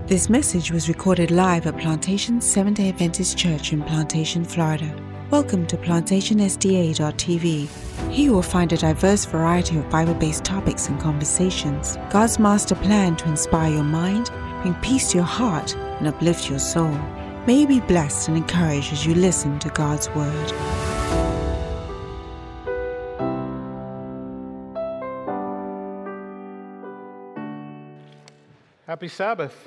This message was recorded live at Plantation Seventh-day Adventist Church in Plantation, Florida. Welcome to PlantationSDA.tv. Here you will find a diverse variety of Bible-based topics and conversations. God's master plan to inspire your mind, bring peace to your heart, and uplift your soul. May you be blessed and encouraged as you listen to God's Word. Happy Sabbath.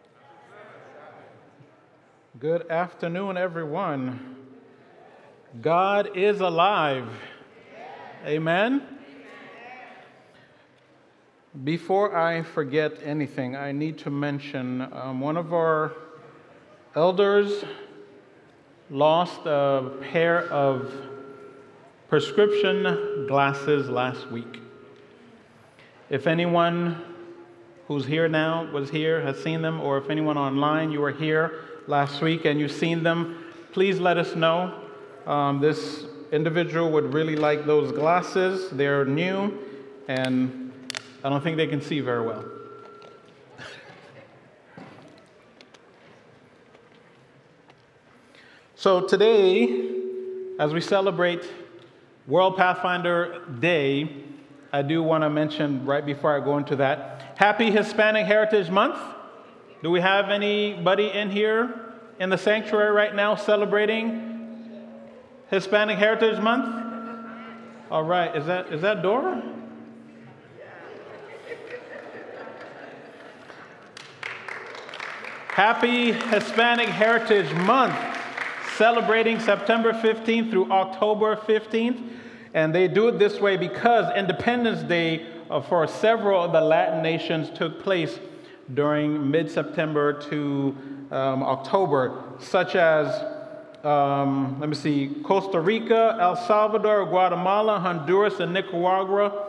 Good afternoon, everyone. God is alive. Amen. Before I forget anything, I need to mention one of our elders lost a pair of prescription glasses last week. If anyone who's here now, was here, has seen them, or if anyone online, you were here last week and you've seen them, please let us know. This individual would really like those glasses. They're new, and I don't think they can see very well. So today, as we celebrate World Pathfinder Day, I do want to mention right before I go into that, Happy Hispanic Heritage Month. Do we have anybody in here in the sanctuary right now celebrating Hispanic Heritage Month? All right, is that Dora? Happy Hispanic Heritage Month, celebrating September 15th through October 15th. And they do it this way because Independence Day for several of the Latin nations took place during mid-September to October, such as, Costa Rica, El Salvador, Guatemala, Honduras, and Nicaragua,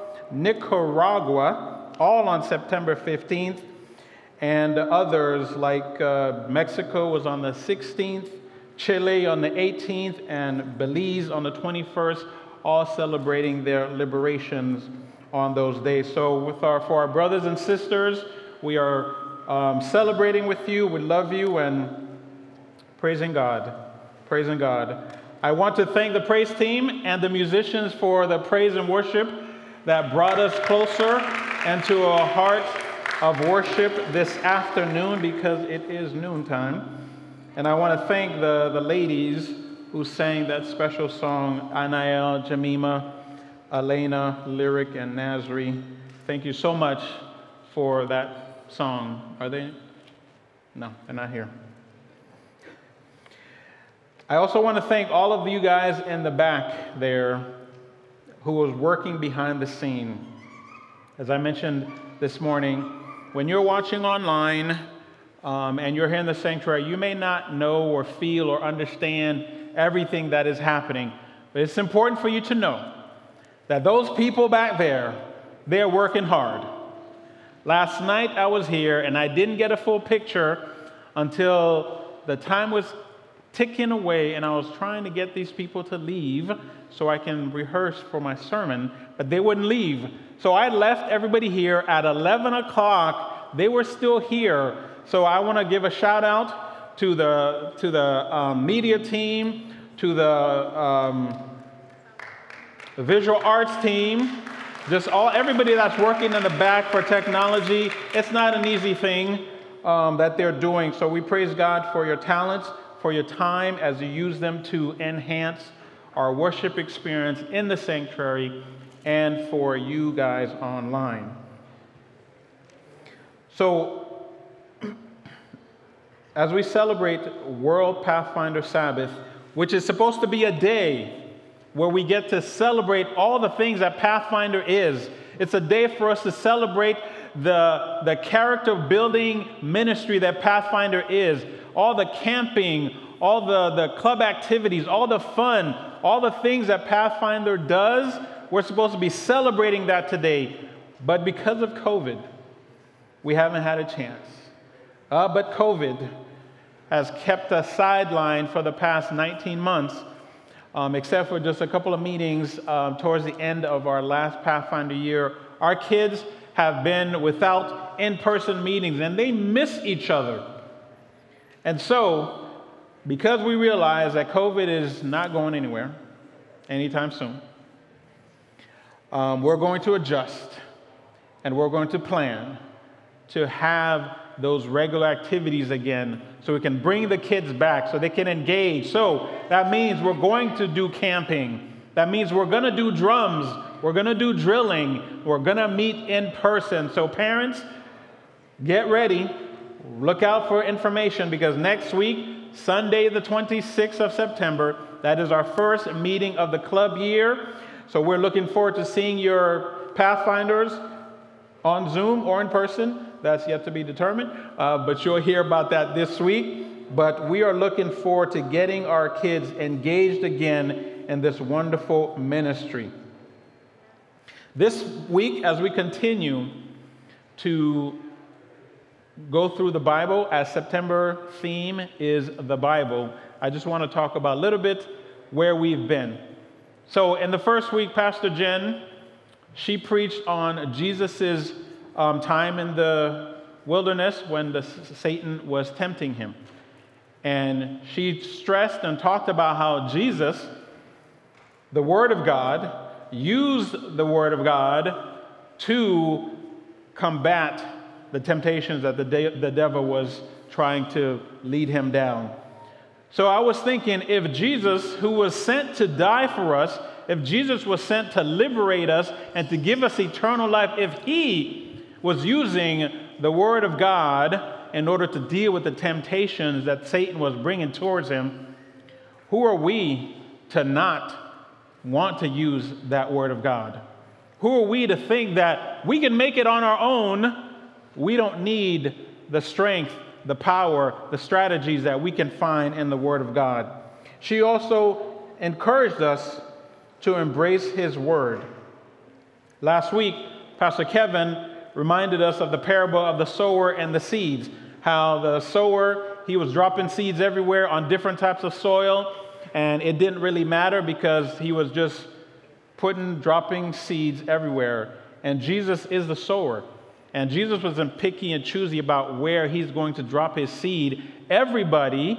all on September 15th, and others like Mexico was on the 16th, Chile on the 18th, and Belize on the 21st, all celebrating their liberations on those days. So for our brothers and sisters, we are celebrating with you. We love you and praising God. Praising God. I want to thank the praise team and the musicians for the praise and worship that brought us closer into a heart of worship this afternoon because it is noontime. And I want to thank the ladies who sang that special song, Anael, Jamima, Elena, Lyric, and Nazri. Thank you so much for that song. Are they? No, they're not here. I also want to thank all of you guys in the back there who was working behind the scene. As I mentioned this morning, when you're watching online and you're here in the sanctuary, you may not know or feel or understand everything that is happening. But it's important for you to know that those people back there, they're working hard. Last night I was here and I didn't get a full picture until the time was ticking away and I was trying to get these people to leave so I can rehearse for my sermon, but they wouldn't leave. So I left everybody here at 11 o'clock. They were still here. So I want to give a shout out to the media team, to the visual arts team, just everybody that's working in the back for technology. It's not an easy thing that they're doing. So we praise God for your talents, for your time as you use them to enhance our worship experience in the sanctuary and for you guys online. So as we celebrate World Pathfinder Sabbath, which is supposed to be a day where we get to celebrate all the things that Pathfinder is. It's a day for us to celebrate the character building ministry that Pathfinder is, all the camping, all the club activities, all the fun, all the things that Pathfinder does. We're supposed to be celebrating that today. But because of COVID, we haven't had a chance. But COVID has kept us sidelined for the past 19 months, except for just a couple of meetings towards the end of our last Pathfinder year. Our kids have been without in-person meetings, and they miss each other. And so, because we realize that COVID is not going anywhere anytime soon, we're going to adjust, and we're going to plan to have those regular activities again so we can bring the kids back so they can engage. So that means we're going to do camping. That means we're going to do drums. We're going to do drilling. We're going to meet in person. So parents, get ready. Look out for information, because next week, Sunday the 26th of September, that is our first meeting of the club year. So we're looking forward to seeing your Pathfinders on Zoom or in person. That's yet to be determined, but you'll hear about that this week. But we are looking forward to getting our kids engaged again in this wonderful ministry. This week, as we continue to go through the Bible, as September theme is the Bible, I just want to talk about a little bit where we've been. So in the first week, Pastor Jen, she preached on Jesus's time in the wilderness when Satan was tempting him. And she stressed and talked about how Jesus, the Word of God, used the Word of God to combat the temptations that the devil was trying to lead him down. So I was thinking, if Jesus, who was sent to die for us, if Jesus was sent to liberate us and to give us eternal life, if he was using the Word of God in order to deal with the temptations that Satan was bringing towards him, who are we to not want to use that Word of God? Who are we to think that we can make it on our own? We don't need the strength, the power, the strategies that we can find in the Word of God. She also encouraged us to embrace His Word. Last week, Pastor Kevin reminded us of the parable of the sower and the seeds. How the sower, he was dropping seeds everywhere on different types of soil, and it didn't really matter because he was just dropping seeds everywhere. And Jesus is the sower. And Jesus wasn't picky and choosy about where he's going to drop his seed. Everybody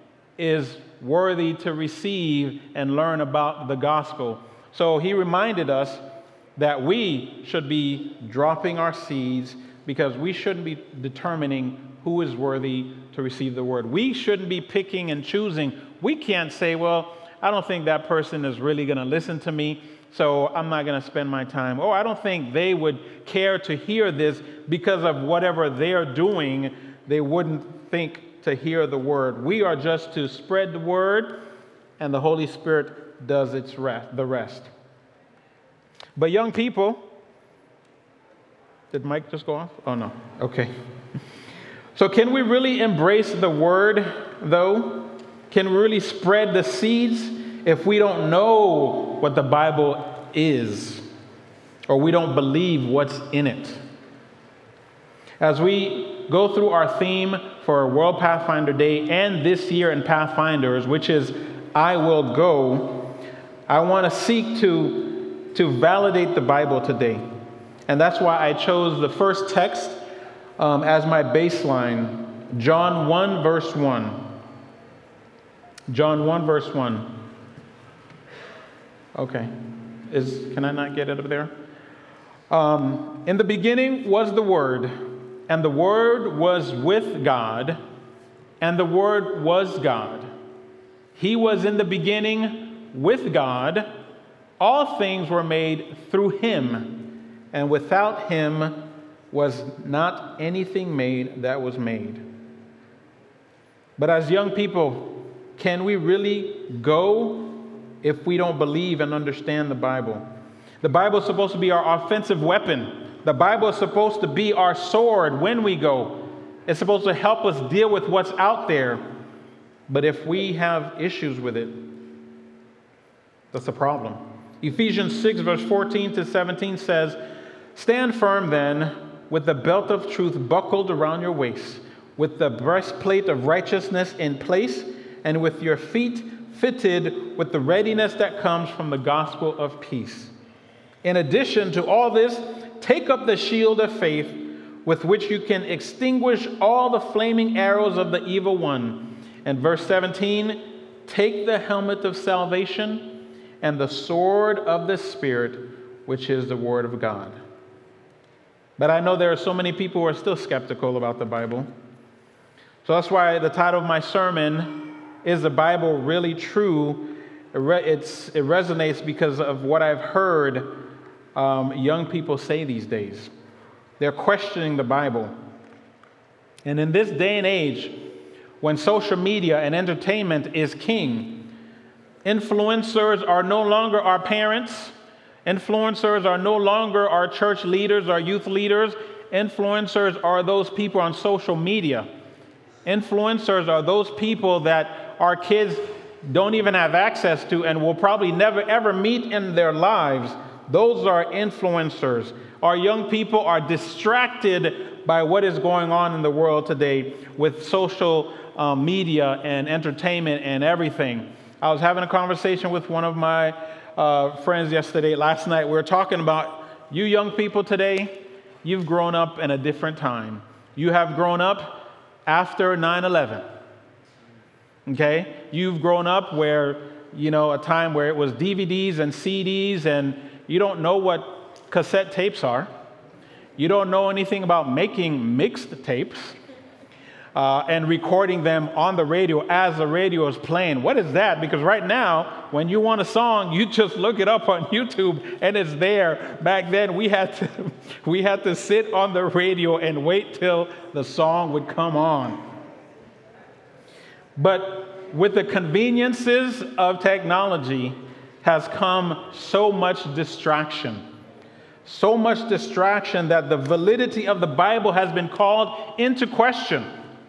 is worthy to receive and learn about the gospel. So he reminded us that we should be dropping our seeds, because we shouldn't be determining who is worthy to receive the word. We shouldn't be picking and choosing. We can't say, well, I don't think that person is really going to listen to me, so I'm not going to spend my time. Or I don't think they would care to hear this because of whatever they're doing. They wouldn't think to hear the word. We are just to spread the word, and the Holy Spirit does the rest. But young people, did Mike just go off? Oh, no. Okay. So can we really embrace the word, though? Can we really spread the seeds if we don't know what the Bible is, or we don't believe what's in it? As we go through our theme for World Pathfinder Day and this year in Pathfinders, which is I Will Go, I want to seek to validate the Bible today. And that's why I chose the first text as my baseline, John 1, verse 1. John 1, verse 1. Okay. Can I not get it up there? In the beginning was the Word, and the Word was with God, and the Word was God. He was in the beginning with God. All things were made through him, and without him was not anything made that was made. But as young people, can we really go if we don't believe and understand the Bible? The Bible is supposed to be our offensive weapon. The Bible is supposed to be our sword when we go. It's supposed to help us deal with what's out there. But if we have issues with it, that's a problem. Ephesians 6, verse 14 to 17 says, "Stand firm then, with the belt of truth buckled around your waist, with the breastplate of righteousness in place, and with your feet fitted with the readiness that comes from the gospel of peace. In addition to all this, take up the shield of faith with which you can extinguish all the flaming arrows of the evil one. And verse 17, take the helmet of salvation and the sword of the Spirit, which is the word of God. But I know there are so many people who are still skeptical about the Bible. So that's why the title of my sermon is The Bible Really True? It resonates because of what I've heard young people say these days. They're questioning the Bible. And in this day and age, when social media and entertainment is king, influencers are no longer our parents. Influencers are no longer our church leaders, our youth leaders. Influencers are those people on social media. Influencers are those people that our kids don't even have access to and will probably never ever meet in their lives. Those are influencers. Our young people are distracted by what is going on in the world today with social media and entertainment and everything. I was having a conversation with one of my friends last night. We were talking about you young people today, you've grown up in a different time. You have grown up after 9/11. Okay? You've grown up where, a time where it was DVDs and CDs, and you don't know what cassette tapes are. You don't know anything about making mixed tapes and recording them on the radio as the radio is playing. What is that? Because right now, when you want a song, you just look it up on YouTube and it's there. Back then, we had to sit on the radio and wait till the song would come on. But with the conveniences of technology has come so much distraction. So much distraction that the validity of the Bible has been called into question.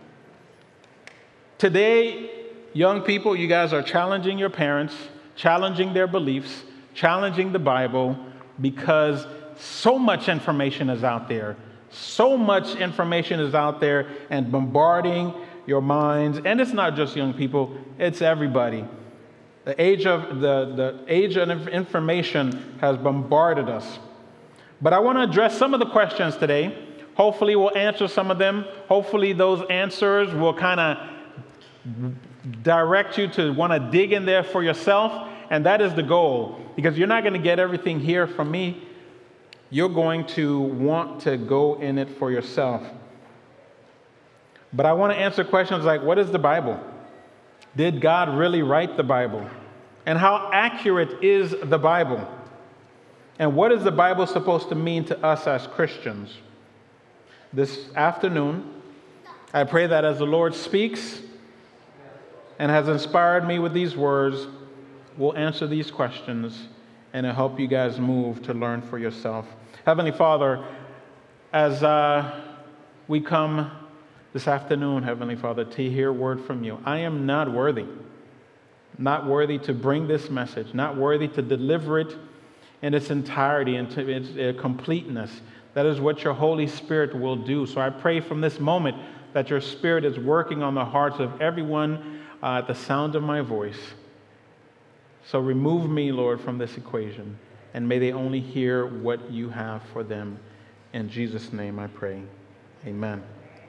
Today, young people, you guys are challenging your parents, challenging their beliefs, challenging the Bible, because so much information is out there. So much information is out there and bombarding your minds. And it's not just young people, it's everybody. The age of information has bombarded us. But I want to address some of the questions today. Hopefully we'll answer some of them. Hopefully those answers will kind of direct you to want to dig in there for yourself. And that is the goal. Because you're not going to get everything here from me. You're going to want to go in it for yourself. But I want to answer questions like, what is the Bible? Did God really write the Bible? And how accurate is the Bible? And what is the Bible supposed to mean to us as Christians? This afternoon, I pray that as the Lord speaks and has inspired me with these words, we'll answer these questions and it'll help you guys move to learn for yourself. Heavenly Father, as we come this afternoon, Heavenly Father, to hear word from you, I am not worthy to bring this message, not worthy to deliver it in its entirety, into its completeness. That is what your Holy Spirit will do. So I pray from this moment that your Spirit is working on the hearts of everyone at the sound of my voice. So remove me, Lord, from this equation, and may they only hear what you have for them. In Jesus' name I pray. Amen.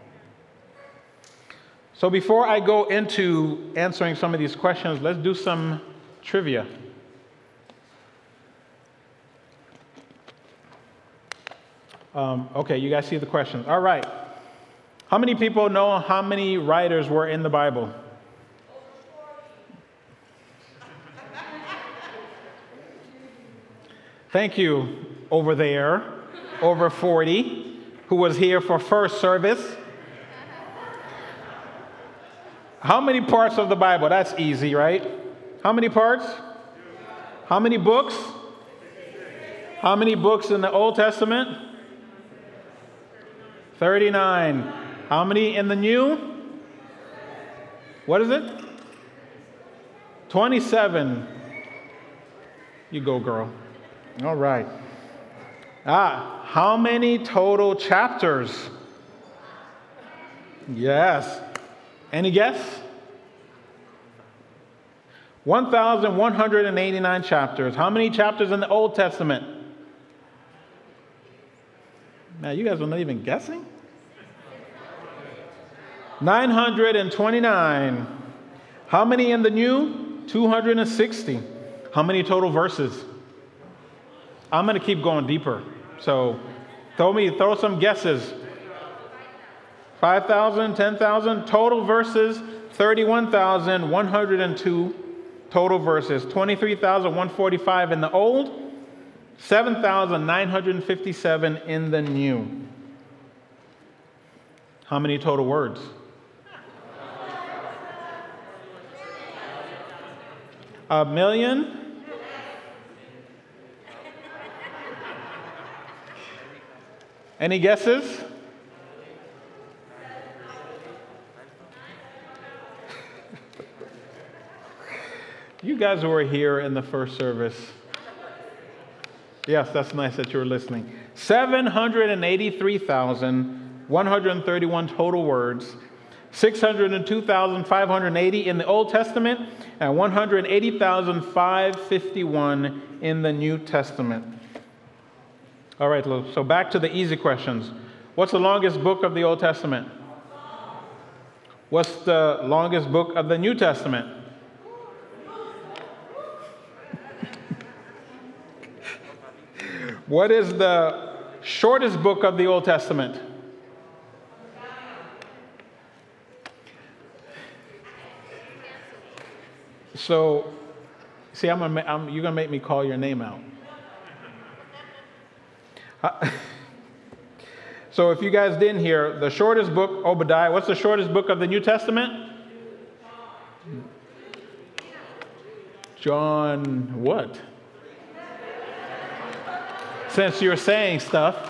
So before I go into answering some of these questions, let's do some trivia. Okay, you guys see the questions. All right. How many people know how many writers were in the Bible? Thank you over there, over 40, who was here for first service. How many parts of the Bible? That's easy, right? How many parts? How many books? How many books in the Old Testament? 39. How many in the New? What is it? 27. You go, girl. All right. How many total chapters? Yes. Any guess? 1,189 chapters. How many chapters in the Old Testament? Man, you guys are not even guessing? 929. How many in the new? 260. How many total verses? I'm going to keep going deeper. So throw some guesses. 5,000, 10,000. Total verses, 31,102 total verses. 23,145 in the old, 7,957 in the new. How many total words? A million? Any guesses? You guys who were here in the first service. Yes, that's nice that you were listening. 783,131 total words. 602,580 in the Old Testament and 180,551 in the New Testament. All right, so back to the easy questions. What's the longest book of the Old Testament? What's the longest book of the New Testament? What is the shortest book of the Old Testament? So, see, you're going to make me call your name out. So if you guys didn't hear, the shortest book, Obadiah, what's the shortest book of the New Testament? John what? Since you're saying stuff.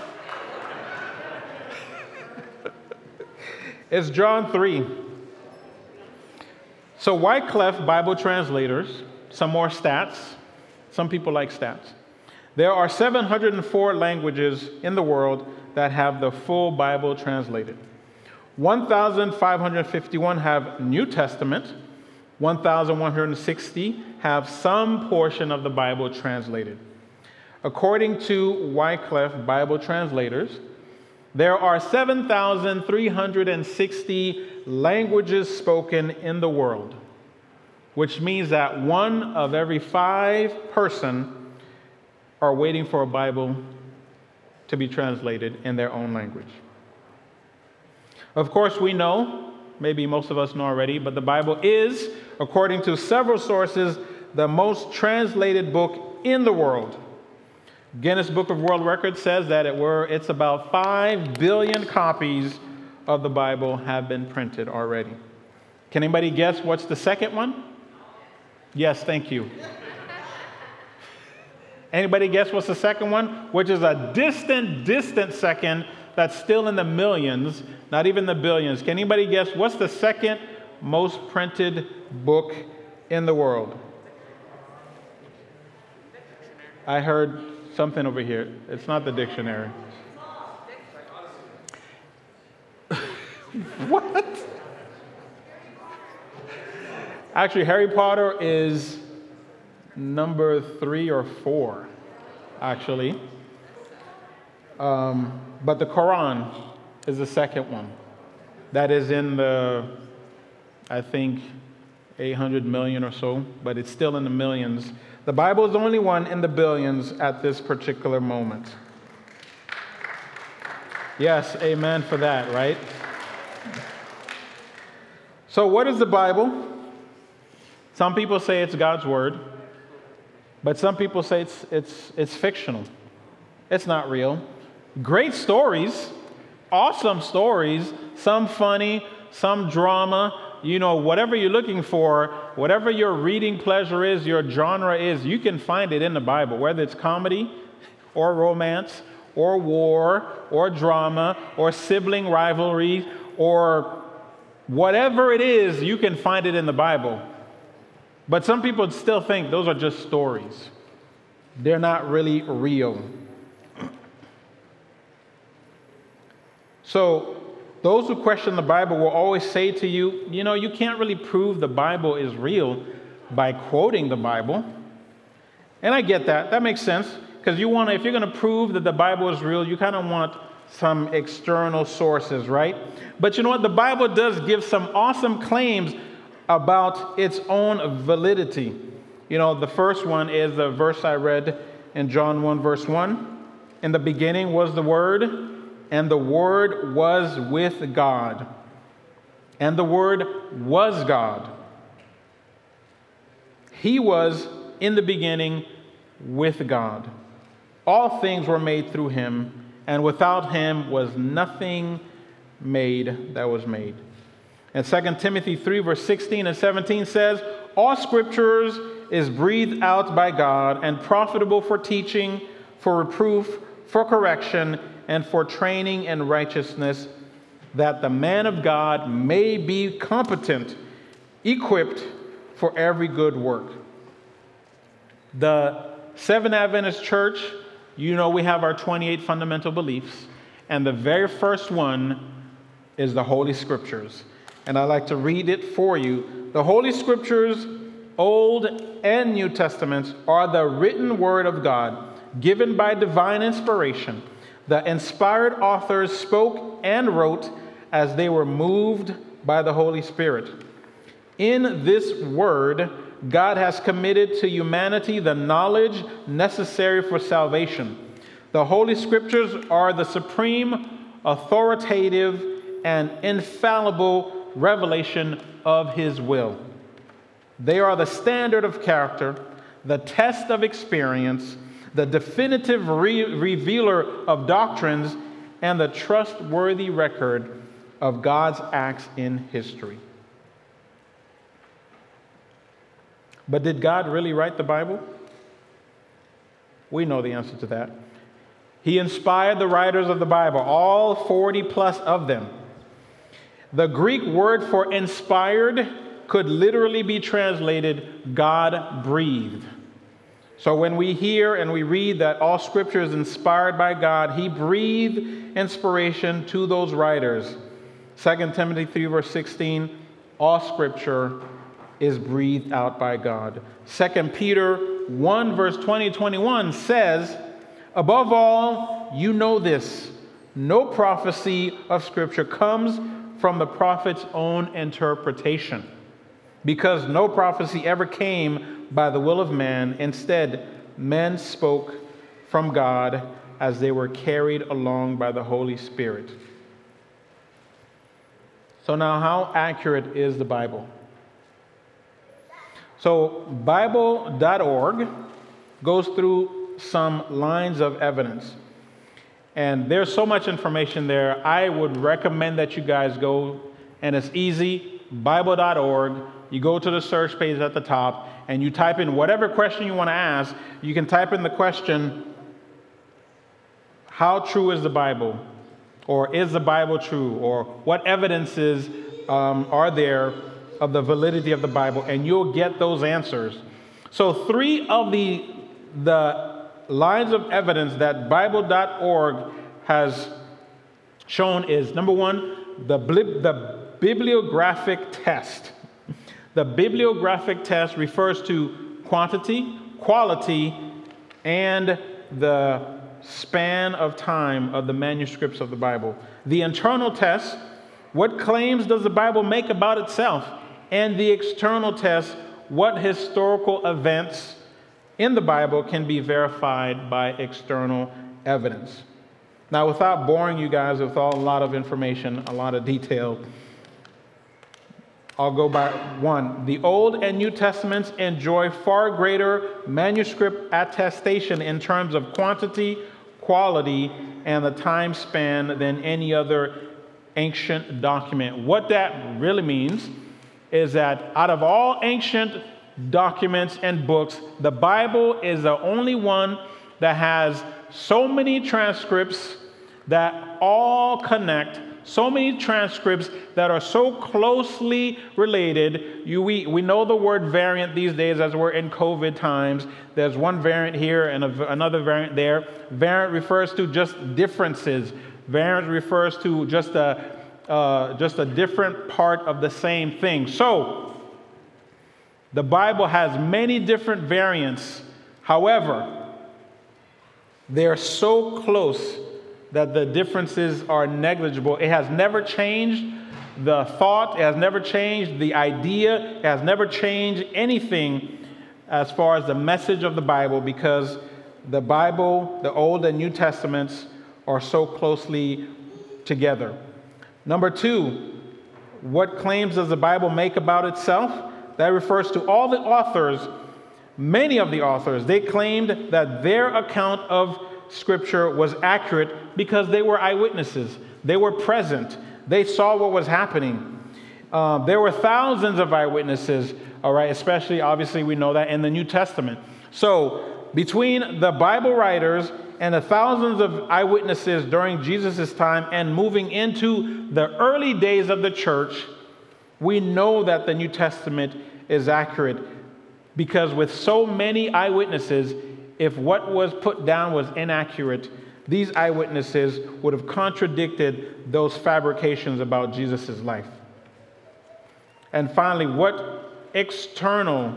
It's John 3. So Wycliffe Bible translators, some more stats. Some people like stats. There are 704 languages in the world that have the full Bible translated. 1,551 have New Testament. 1,160 have some portion of the Bible translated. According to Wycliffe Bible translators, there are 7,360 languages spoken in the world, which means that 1 of every 5 person are waiting for a Bible to be translated in their own language. Of course, we know, maybe most of us know already, but the Bible is, according to several sources, the most translated book in the world. Guinness Book of World Records says that it's about 5 billion copies of the Bible have been printed already. Can anybody guess what's the second one? Yes, thank you. Anybody guess what's the second one? Which is a distant second that's still in the millions, not even the billions. Can anybody guess what's the second most printed book in the world? I heard something over here. It's not the dictionary. What? Actually, Harry Potter is number 3 or 4, actually. But the Quran is the second one. That is in the, I think, 800 million or so, but it's still in the millions. The Bible is the only one in the billions at this particular moment. Yes, amen for that, right? So what is the Bible? Some people say it's God's word, but some people say it's fictional. It's not real. Great stories, awesome stories, some funny, some drama, whatever you're looking for, whatever your reading pleasure is, your genre is, you can find it in the Bible, whether it's comedy or romance or war or drama or sibling rivalry or whatever it is, you can find it in the Bible. But some people still think those are just stories. They're not really real. So those who question the Bible will always say to you, you can't really prove the Bible is real by quoting the Bible. And I get that. That makes sense. Because if you're going to prove that the Bible is real, you kind of want some external sources, right? But you know what? The Bible does give some awesome claims about its own validity. You know, the first one is the verse I read in John 1, verse 1. In the beginning was the Word, and the Word was with God. And the Word was God. He was in the beginning with God. All things were made through him, and without him was nothing made that was made. And 2 Timothy 3, verse 16 and 17 says, all scriptures is breathed out by God and profitable for teaching, for reproof, for correction, and for training in righteousness, that the man of God may be competent, equipped for every good work. The Seventh Adventist Church, you know, we have our 28 fundamental beliefs, and the very first one is the Holy Scriptures. And I'd like to read it for you. The Holy Scriptures, Old and New Testaments, are the written word of God, given by divine inspiration. The inspired authors spoke and wrote as they were moved by the Holy Spirit. In this word, God has committed to humanity the knowledge necessary for salvation. The Holy Scriptures are the supreme, authoritative, and infallible revelation of His will. They are the standard of character, the test of experience, the definitive revealer of doctrines, and the trustworthy record of God's acts in history. But did God really write the Bible? We know the answer to that. He inspired the writers of the Bible, all 40 plus of them. The Greek word for inspired could literally be translated God breathed. So when we hear and we read that all scripture is inspired by God, He breathed inspiration to those writers. 2 Timothy 3 verse 16, all scripture is breathed out by God. 2 Peter 1 verse 20-21 says, above all, you know this, no prophecy of scripture comes from the prophet's own interpretation, because no prophecy ever came by the will of man. Instead, men spoke from God as they were carried along by the Holy Spirit. So now, how accurate is the Bible? So Bible.org goes through some lines of evidence. And there's so much information there. I would recommend that you guys go, and it's easy, Bible.org. You go to the search page at the top, and you type in whatever question you want to ask. You can type in the question, how true is the Bible? Or is the Bible true? Or what evidences are there of the validity of the Bible? And you'll get those answers. So 3 of the lines of evidence that Bible.org has shown is, number 1, the bibliographic test. The bibliographic test refers to quantity, quality, and the span of time of the manuscripts of the Bible. The internal test, what claims does the Bible make about itself? And the external test, what historical events in the Bible can be verified by external evidence. Now, without boring you guys with a lot of information, a lot of detail, I'll go by 1. The Old and New Testaments enjoy far greater manuscript attestation in terms of quantity, quality, and the time span than any other ancient document. What that really means is that out of all ancient documents and books, the Bible is the only one that has so many transcripts that all connect, so many transcripts that are so closely related. We know the word variant these days as we're in COVID times. There's one variant here and another variant there. Variant refers to just differences. Variant refers to just a different part of the same thing. So the Bible has many different variants. However, they're so close that the differences are negligible. It has never changed the thought. It has never changed the idea. It has never changed anything as far as the message of the Bible, because the Bible, the Old and New Testaments, are so closely together. Number two, what claims does the Bible make about itself? That refers to all the authors. Many of the authors, they claimed that their account of Scripture was accurate because they were eyewitnesses. They were present. They saw what was happening. There were thousands of eyewitnesses, all right, especially, obviously, we know that in the New Testament. So between the Bible writers and the thousands of eyewitnesses during Jesus' time and moving into the early days of the church, we know that the New Testament is accurate, because with so many eyewitnesses, if what was put down was inaccurate, these eyewitnesses would have contradicted those fabrications about Jesus' life. And finally, what external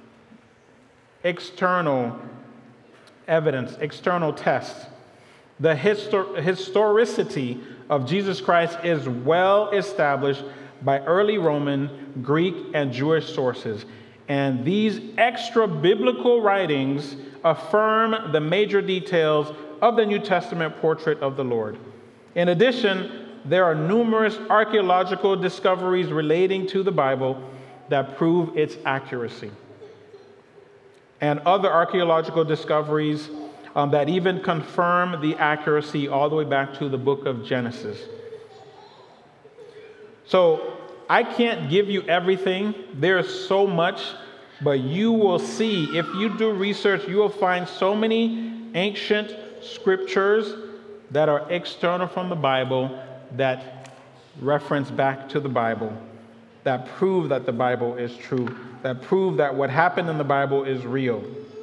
evidence, external tests? The historicity of Jesus Christ is well established by early Roman, Greek, and Jewish sources. And these extra biblical writings affirm the major details of the New Testament portrait of the Lord. In addition, there are numerous archaeological discoveries relating to the Bible that prove its accuracy, and other archaeological discoveries that even confirm the accuracy all the way back to the book of Genesis. So I can't give you everything. There's so much, but you will see, if you do research, you will find so many ancient scriptures that are external from the Bible that reference back to the Bible, that prove that the Bible is true, that prove that what happened in the Bible is real.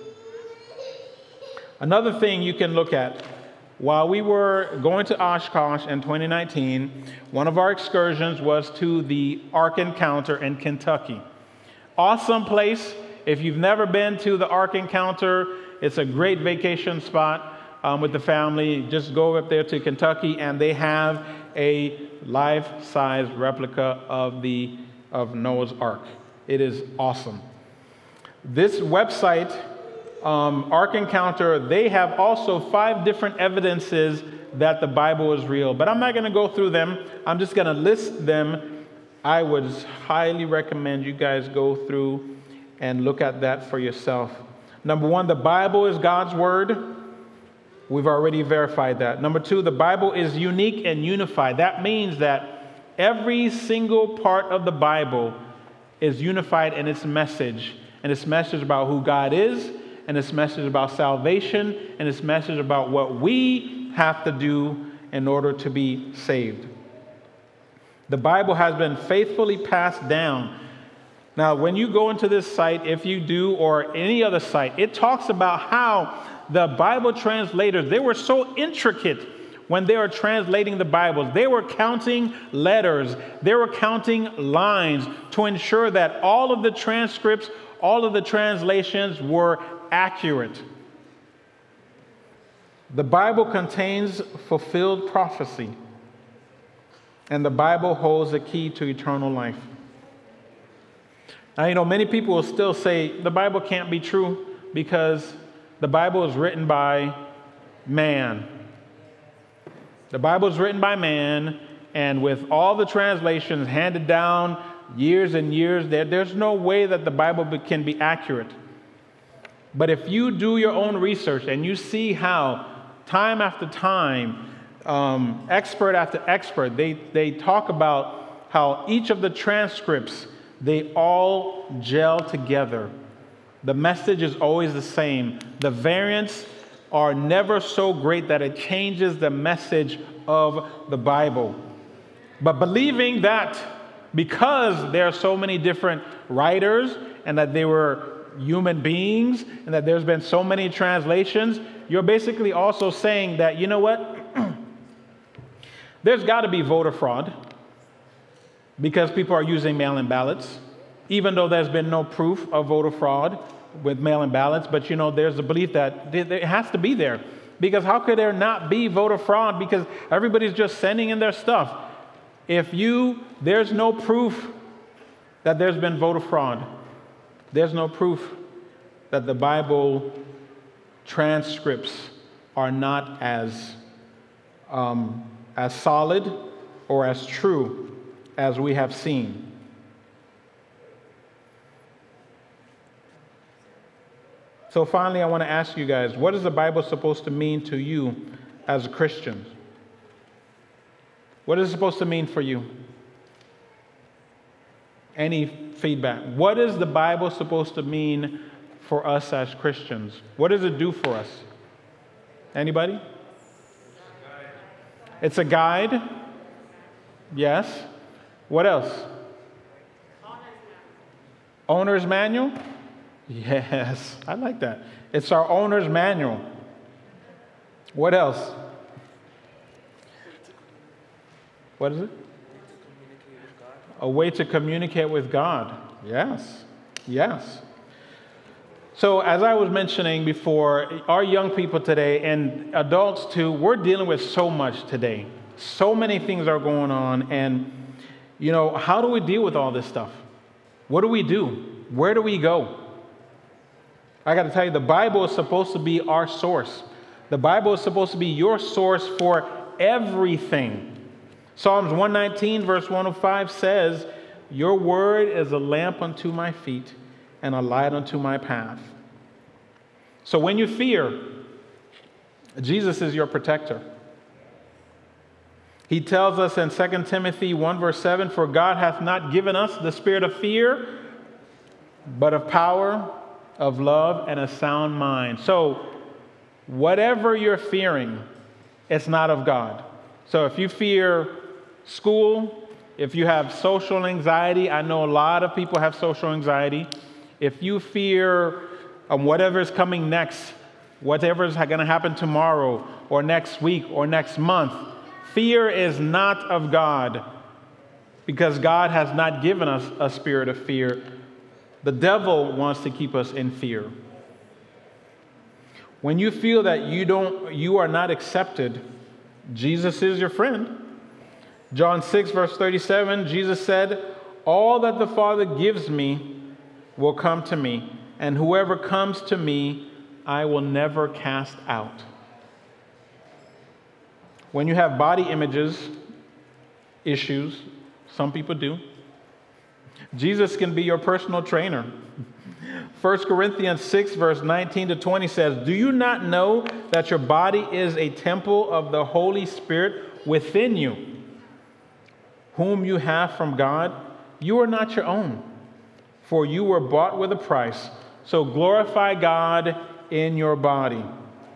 Another thing you can look at, while we were going to Oshkosh in 2019, one of our excursions was to the Ark Encounter in Kentucky. Awesome place. If you've never been to the Ark Encounter, it's a great vacation spot with the family. Just go up there to Kentucky, and they have a life-size replica of Noah's Ark. It is awesome. This website, Ark Encounter, they have also 5 different evidences that the Bible is real. But I'm not going to go through them. I'm just going to list them. I would highly recommend you guys go through and look at that for yourself. Number 1, the Bible is God's Word. We've already verified that. Number 2, the Bible is unique and unified. That means that every single part of the Bible is unified in its message. And its message about who God is, and its message about salvation, and its message about what we have to do in order to be saved. The Bible has been faithfully passed down. Now, when you go into this site, if you do, or any other site, it talks about how the Bible translators, they were so intricate when they were translating the Bibles. They were counting letters. They were counting lines to ensure that all of the transcripts, all of the translations were accurate. The Bible contains fulfilled prophecy, and the Bible holds the key to eternal life. Now, many people will still say the Bible can't be true because the Bible is written by man. The Bible is written by man, and with all the translations handed down years and years, there's no way that the Bible can be accurate. But if you do your own research and you see how time after time, expert after expert, they talk about how each of the transcripts, they all gel together. The message is always the same. The variants are never so great that it changes the message of the Bible. But believing that because there are so many different writers and that they were human beings and that there's been so many translations, you're basically also saying that, you know what? There's got to be voter fraud because people are using mail-in ballots, even though there's been no proof of voter fraud with mail-in ballots. But, there's a belief that it has to be there Because how could there not be voter fraud? Because everybody's just sending in their stuff. There's no proof that there's been voter fraud. There's no proof that the Bible transcripts are not as solid or as true as we have seen. So finally, I want to ask you guys, what is the Bible supposed to mean to you as Christians? What is it supposed to mean for you? Any feedback? What is the Bible supposed to mean for us as Christians? What does it do for us? Anybody? It's a guide. Yes. What else? Owner's manual? Yes, I like that. It's our owner's manual. What else? What is it? A way to communicate with God. Yes, yes. So as I was mentioning before, our young people today, and adults too, we're dealing with so much today. So many things are going on, and how do we deal with all this stuff? What do we do? Where do we go? I got to tell you, the Bible is supposed to be our source. The Bible is supposed to be your source for everything. Psalms 119, verse 105 says, "Your word is a lamp unto my feet and a light unto my path." So when you fear, Jesus is your protector. He tells us in 2 Timothy 1, verse 7, "For God hath not given us the spirit of fear, but of power, of love, and a sound mind." So whatever you're fearing, it's not of God. So if you fear school, if you have social anxiety, I know a lot of people have social anxiety. If you fear whatever is coming next, whatever is going to happen tomorrow or next week or next month, fear is not of God, because God has not given us a spirit of fear. The devil wants to keep us in fear. When you feel that you are not accepted, Jesus is your friend. John 6, verse 37, Jesus said, "All that the Father gives me will come to me, and whoever comes to me, I will never cast out." When you have body images issues, some people do, Jesus can be your personal trainer. 1 Corinthians 6, verse 19 to 20 says, "Do you not know that your body is a temple of the Holy Spirit within you, whom you have from God? You are not your own, for you were bought with a price. So glorify God in your body."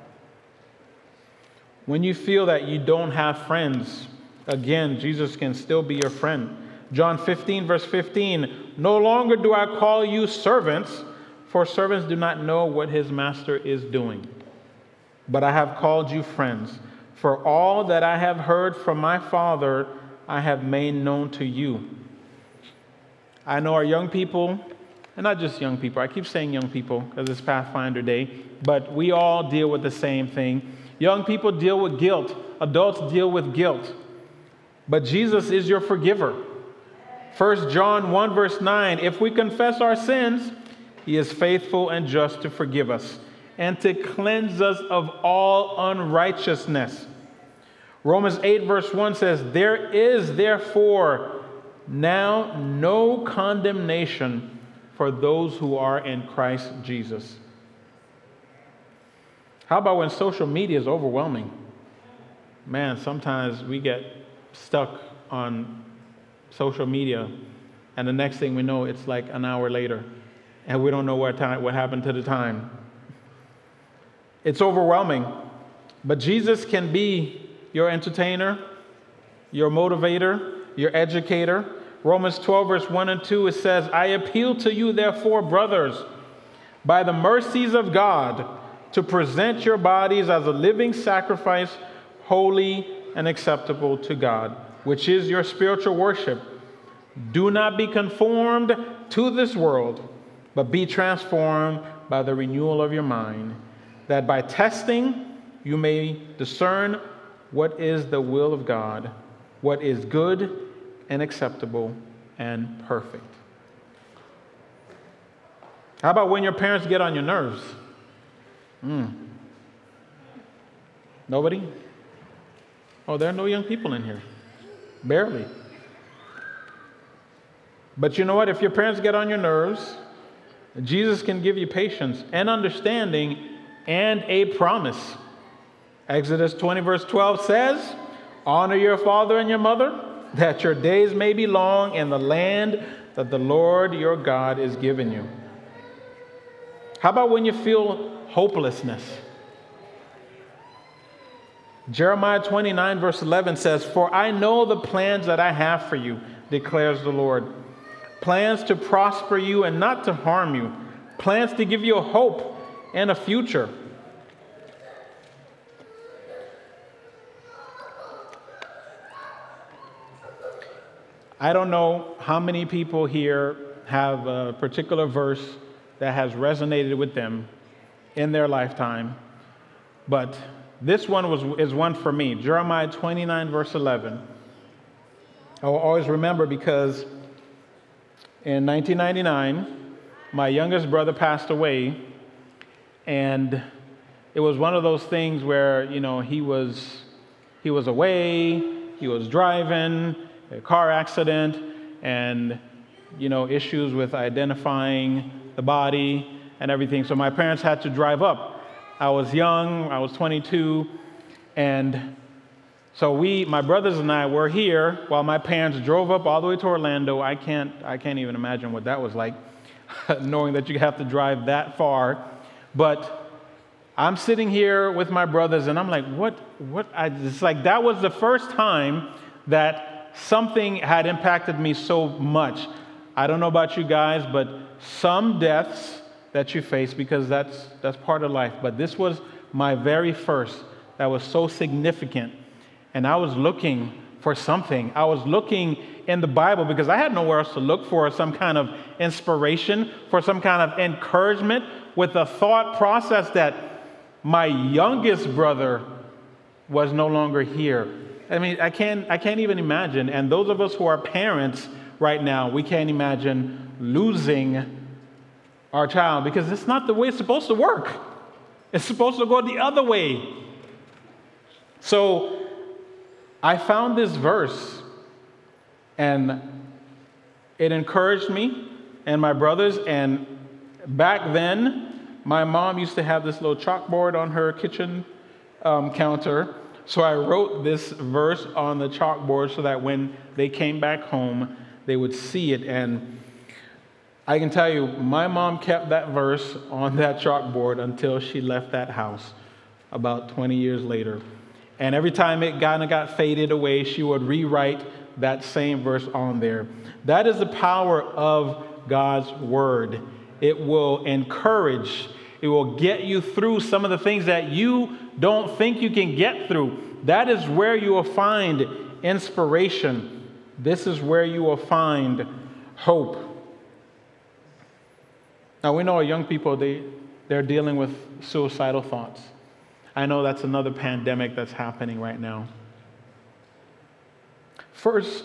When you feel that you don't have friends, again, Jesus can still be your friend. John 15, verse 15, "No longer do I call you servants, for servants do not know what his master is doing. But I have called you friends, for all that I have heard from my Father, I have made known to you." I know our young people, and not just young people, I keep saying young people because it's Pathfinder Day, but we all deal with the same thing. Young people deal with guilt. Adults deal with guilt. But Jesus is your forgiver. 1 John 1, verse 9, "If we confess our sins, he is faithful and just to forgive us and to cleanse us of all unrighteousness." Romans 8, verse 1 says, "There is therefore now no condemnation for those who are in Christ Jesus." How about when social media is overwhelming? Man, sometimes we get stuck on social media, and the next thing we know, it's like an hour later, and we don't know what happened to the time. It's overwhelming, but Jesus can be your entertainer, your motivator, your educator. Romans 12, verse 1 and 2, it says, "I appeal to you, therefore, brothers, by the mercies of God, to present your bodies as a living sacrifice, holy and acceptable to God, which is your spiritual worship. Do not be conformed to this world, but be transformed by the renewal of your mind, that by testing you may discern what is the will of God, what is good and acceptable and perfect. How about when your parents get on your nerves? Nobody? Oh, there are no young people in here. Barely. But you know what? If your parents get on your nerves, Jesus can give you patience and understanding and a promise. Exodus 20 verse 12 says, honor your father and your mother, that your days may be long in the land that the Lord your God is giving you. How about when you feel hopelessness? Jeremiah 29 verse 11 says, for I know the plans that I have for you, declares the Lord. Plans to prosper you and not to harm you. Plans to give you a hope and a future. I don't know how many people here have a particular verse that has resonated with them in their lifetime, but this one is one for me. Jeremiah 29 verse 11. I will always remember because in 1999, my youngest brother passed away, and it was one of those things where, he was away, he was driving, a car accident, and, issues with identifying the body and everything. So my parents had to drive up. I was young, I was 22, and so my brothers and I were here while my parents drove up all the way to Orlando. I can't even imagine what that was like, knowing that you have to drive that far. But I'm sitting here with my brothers, and I'm like, it's like that was the first time that something had impacted me so much. I don't know about you guys, but some deaths that you face, because that's part of life. But this was my very first that was so significant. And I was looking for something. I was looking in the Bible because I had nowhere else to look for some kind of inspiration, for some kind of encouragement, with the thought process that my youngest brother was no longer here. I mean, I can't even imagine. And those of us who are parents right now, we can't imagine losing our child, because it's not the way it's supposed to work. It's supposed to go the other way. So I found this verse, and it encouraged me and my brothers. And back then, my mom used to have this little chalkboard on her kitchen counter. So I wrote this verse on the chalkboard so that when they came back home, they would see it. And I can tell you, my mom kept that verse on that chalkboard until she left that house about 20 years later. And every time it got faded away, she would rewrite that same verse on there. That is the power of God's word. It will encourage. It will get you through some of the things that you don't think you can get through. That is where you will find inspiration. This is where you will find hope. Now, we know our young people, they're dealing with suicidal thoughts. I know that's another pandemic that's happening right now. First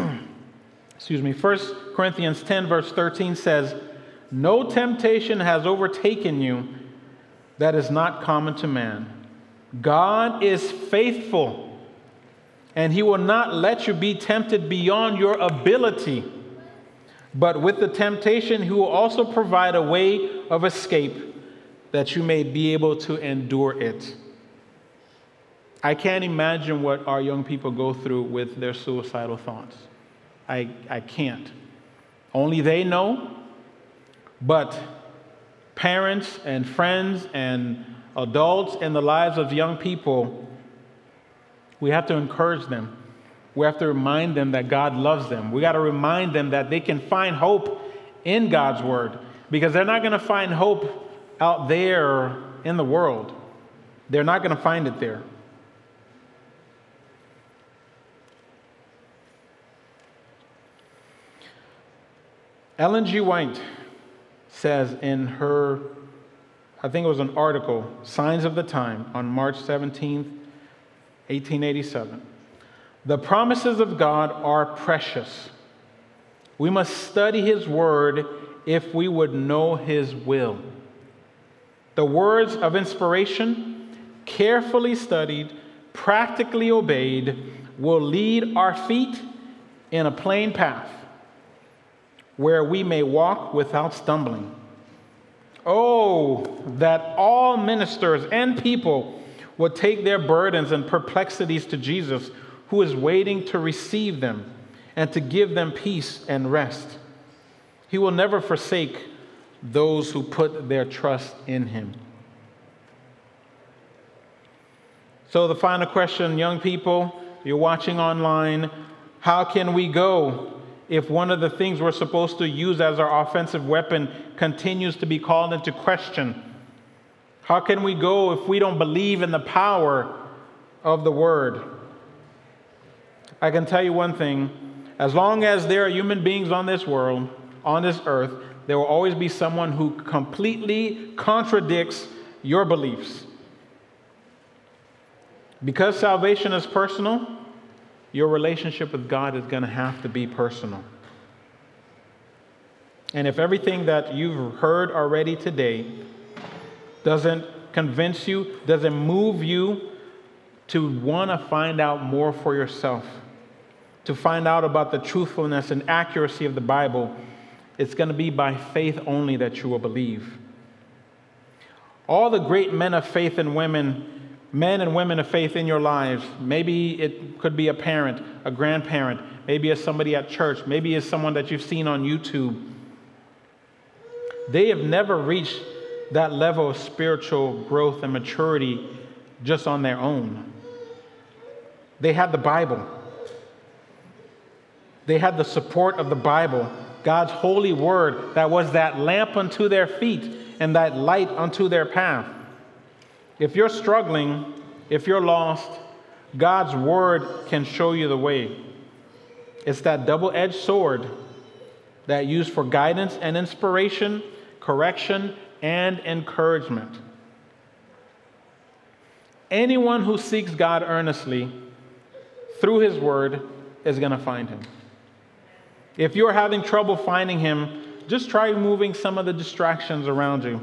Corinthians 10 verse 13 says, no temptation has overtaken you that is not common to man. God is faithful, and he will not let you be tempted beyond your ability. But with the temptation, he will also provide a way of escape that you may be able to endure it. I can't imagine what our young people go through with their suicidal thoughts. I can't. Only they know. But parents and friends and adults in the lives of young people, we have to encourage them. We have to remind them that God loves them. We got to remind them that they can find hope in God's word, because they're not going to find hope out there in the world. They're not going to find it there. Ellen G. White says in her I think it was an article, Signs of the Time, on March 17th, 1887. The promises of God are precious. We must study His word if we would know His will. The words of inspiration, carefully studied, practically obeyed, will lead our feet in a plain path where we may walk without stumbling. Oh, that all ministers and people would take their burdens and perplexities to Jesus, who is waiting to receive them and to give them peace and rest. He will never forsake those who put their trust in Him. So the final question, young people, you're watching online, how can we go if one of the things we're supposed to use as our offensive weapon continues to be called into question? How can we go if we don't believe in the power of the Word? I can tell you one thing, as long as there are human beings on this world, on this earth, there will always be someone who completely contradicts your beliefs. Because salvation is personal, your relationship with God is going to have to be personal. And if everything that you've heard already today doesn't convince you, doesn't move you to want to find out more for yourself, to find out about the truthfulness and accuracy of the Bible, it's going to be by faith only that you will believe. All the great men of faith and women, men and women of faith in your lives, maybe it could be a parent, a grandparent, maybe it's somebody at church, maybe it's someone that you've seen on YouTube. They have never reached that level of spiritual growth and maturity just on their own. They had the Bible. They had the support of the Bible, God's holy word that was that lamp unto their feet and that light unto their path. If you're struggling, if you're lost, God's word can show you the way. It's that double-edged sword that used for guidance and inspiration, correction, and encouragement. Anyone who seeks God earnestly through His word is going to find Him. If you're having trouble finding Him, just try removing some of the distractions around you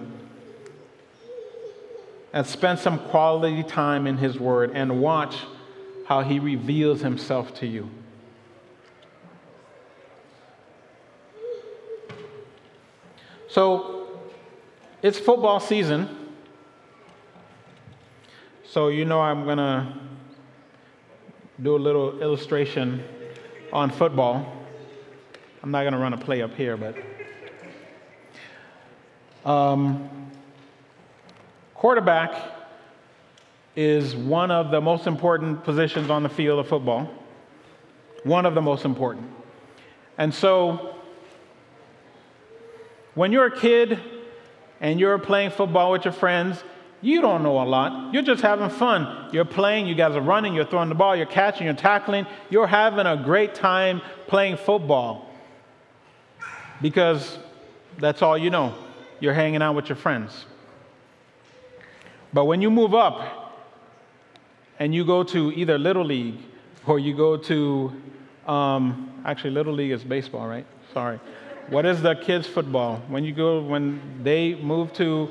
and spend some quality time in His word and watch how He reveals Himself to you. So, it's football season. So, I'm going to do a little illustration on football. I'm not going to run a play up here, but quarterback is one of the most important positions on the field of football. One of the most important. And so, when you're a kid and you're playing football with your friends, you don't know a lot. You're just having fun. You're playing, you guys are running, you're throwing the ball, you're catching, you're tackling. You're having a great time playing football because that's all you know. You're hanging out with your friends. But when you move up and you go to either Little League or you go to, actually Little League is baseball, right? Sorry. What is the kids' football? When they move to,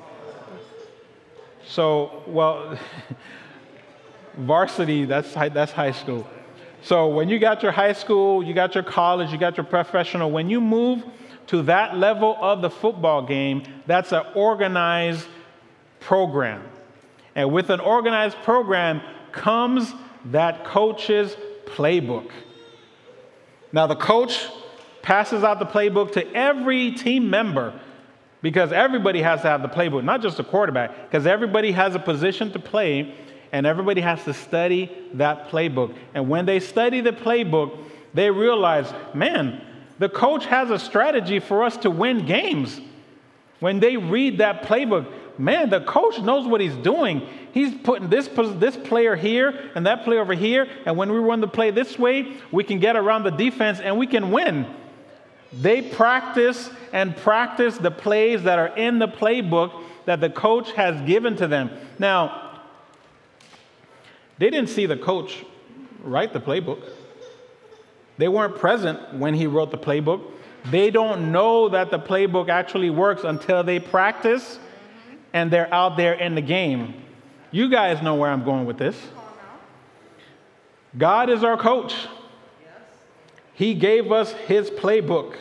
varsity, that's high school. So when you got your high school, you got your college, you got your professional, when you move to that level of the football game, that's an organized program. And with an organized program comes that coach's playbook. Now the coach passes out the playbook to every team member because everybody has to have the playbook, not just the quarterback, because everybody has a position to play and everybody has to study that playbook. And when they study the playbook, they realize, man, the coach has a strategy for us to win games. When they read that playbook, man, the coach knows what he's doing. He's putting this player here and that player over here, and when we run the play this way, we can get around the defense and we can win. They practice and practice the plays that are in the playbook that the coach has given to them. Now, they didn't see the coach write the playbook. They weren't present when he wrote the playbook. They don't know that the playbook actually works until they practice and they're out there in the game. You guys know where I'm going with this. God is our coach. He gave us his playbook.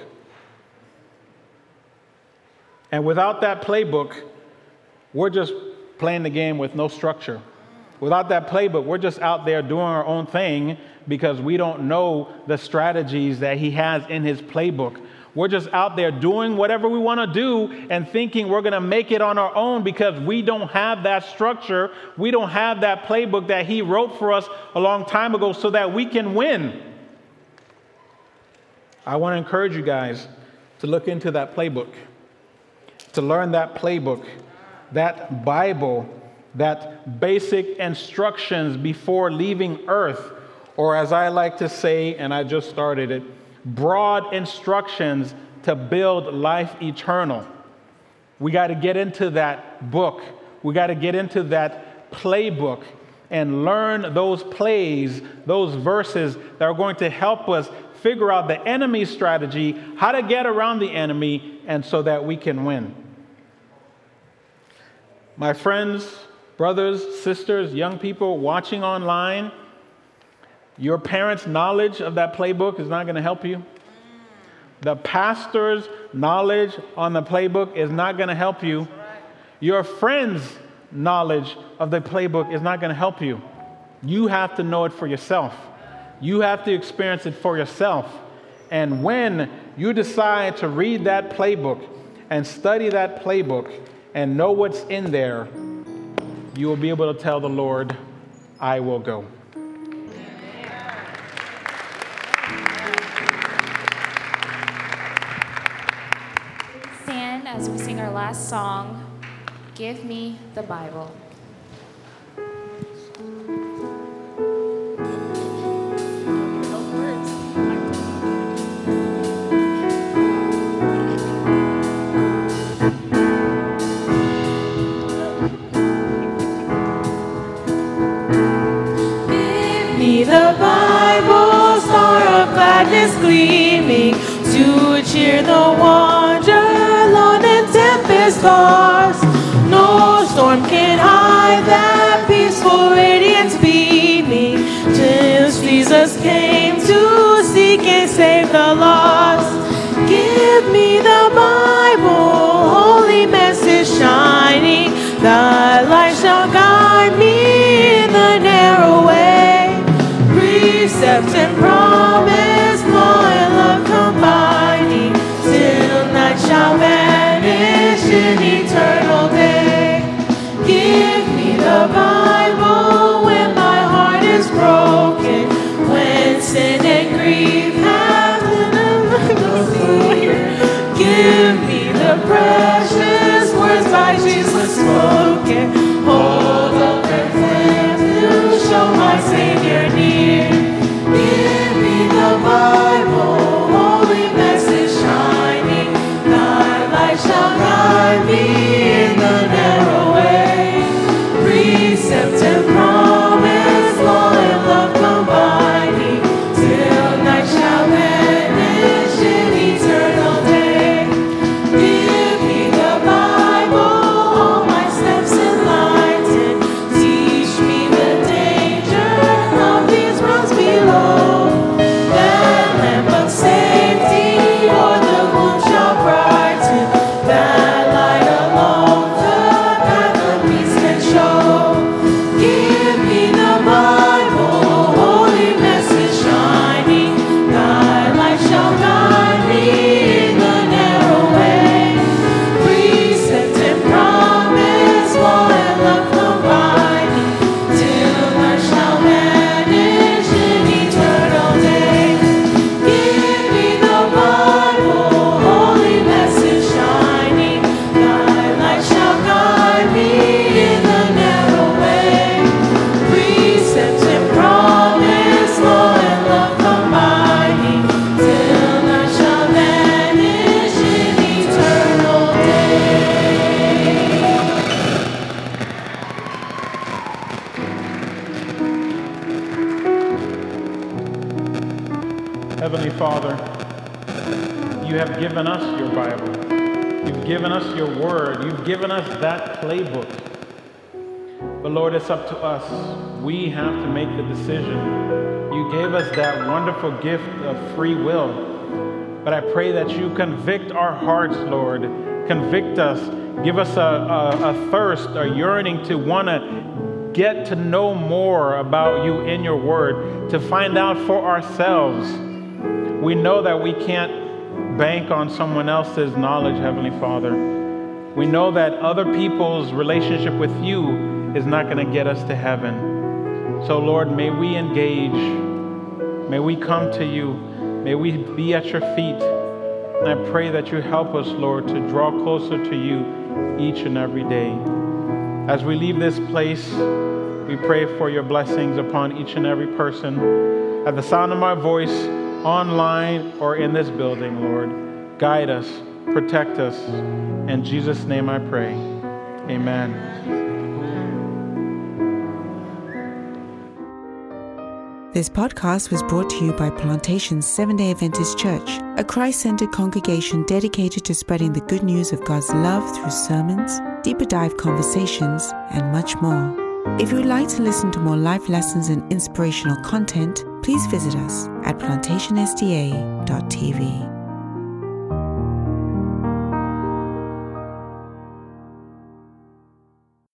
And without that playbook, we're just playing the game with no structure. Without that playbook, we're just out there doing our own thing because we don't know the strategies that he has in his playbook. We're just out there doing whatever we want to do and thinking we're going to make it on our own because we don't have that structure. We don't have that playbook that he wrote for us a long time ago so that we can win. I want to encourage you guys to look into that playbook, to learn that playbook, that Bible, that basic instructions before leaving earth, or as I like to say, and I just started it, broad instructions to build life eternal. We got to get into that book. We got to get into that playbook and learn those plays, those verses that are going to help us figure out the enemy's strategy, how to get around the enemy, and so that we can win. My friends, brothers, sisters, young people watching online, your parents' knowledge of that playbook is not going to help you. The pastor's knowledge on the playbook is not going to help you. Your friends' knowledge of the playbook is not going to help you. You have to know it for yourself. You have to experience it for yourself. And when you decide to read that playbook and study that playbook and know what's in there, you will be able to tell the Lord, I will go. Stand as we sing our last song, Give Me the Bible. The Bible, star of gladness gleaming, to cheer the wanderer lone in tempest tossed. No storm can hide that peaceful radiance beaming, till Jesus came to seek and save the lost. Give me the Bible, holy message shining, thy light shall guide me in the narrow way. Precept and promise, law and love combining, till night shall vanish in eternal day. Give me the Bible when my heart is broken, when sin and grief have give me the precious words by Jesus spoken. you have given us your Bible. You've given us your word. You've given us that playbook. But Lord, it's up to us. We have to make the decision. You gave us that wonderful gift of free will. But I pray that you convict our hearts, Lord. Convict us. Give us a thirst, a yearning to want to get to know more about you in your word, to find out for ourselves. We know that we can't bank on someone else's knowledge, Heavenly Father. We know that other people's relationship with you is not going to get us to heaven. So Lord, may we engage. May we come to you. May we be at your feet. And I pray that you help us, Lord, to draw closer to you each and every day. As we leave this place, we pray for your blessings upon each and every person. At the sound of my voice, online or in this building, Lord, guide us, protect us. In Jesus' name I pray. Amen. This podcast was brought to you by Plantation Seventh-day Adventist Church, a Christ-centered congregation dedicated to spreading the good news of God's love through sermons, deeper dive conversations, and much more. If you would like to listen to more life lessons and inspirational content, please visit us at plantationsda.tv.